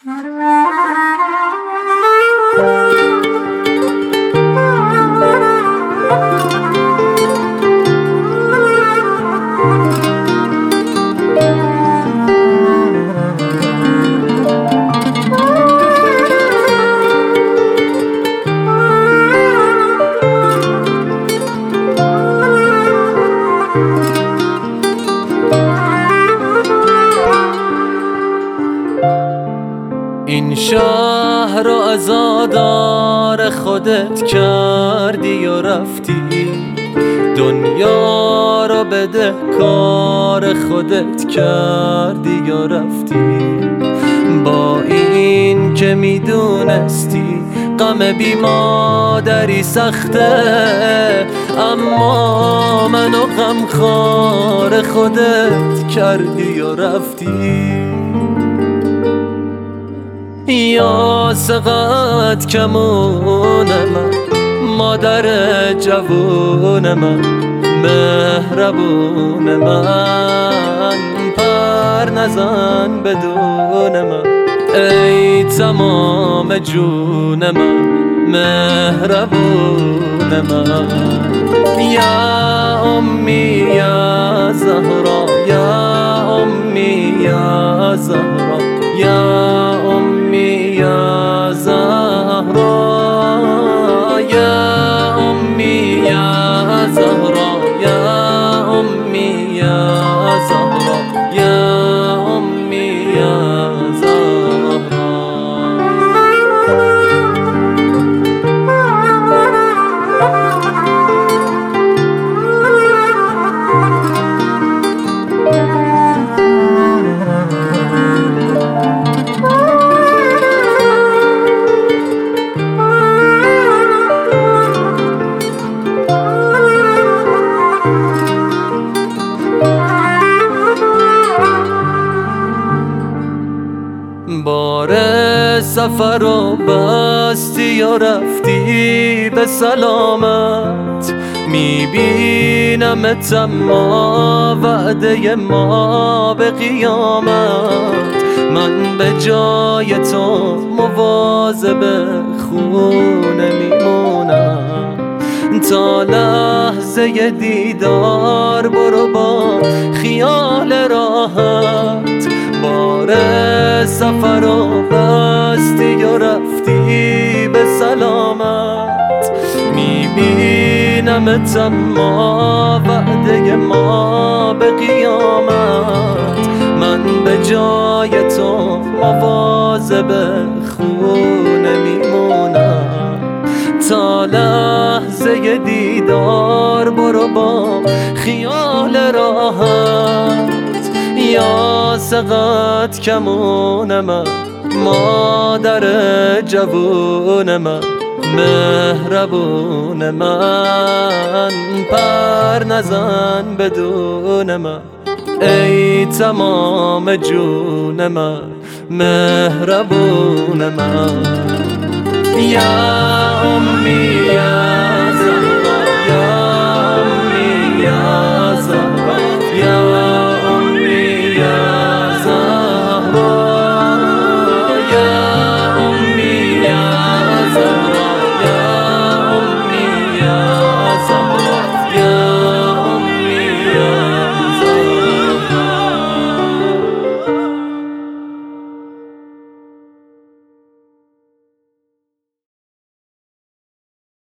این شهر رو عزادار خودت کردی و رفتی، دنیا رو بده کار خودت کردی و رفتی. با این که میدونستی غم بی مادری سخته، اما منو غمخوار خودت کردی و رفتی. یا سقط کمون من، مادر جوون من، مهربون من، پر نزن بدون من، ای تمام جون من، مهربون من. یا امی یا زهرا، یا امی یا زهرا، یا امی یا زهرا، یا امی یا زهرا، یا امی یا زهرا، یا امی یا زهرا. بار سفر رو بستی و رفتی به سلامت، میبینمت اما وعده ما به قیامت. من به جای تو مواظب خونه میمونم، تا لحظه دیدار برو با خیال راحت. بار سفر رو بستی و رفتی به سلامت، میبینمت اما وعده ما به قیامت. من به جای تو مواظب خونه میمونم، تا لحظه دیدار برو با خیال راحت. یا سقط کمون من، مادر جوون من، مهربون من، پر نزن بدون من، ای تمام جون من، مهربون من. یا امی یا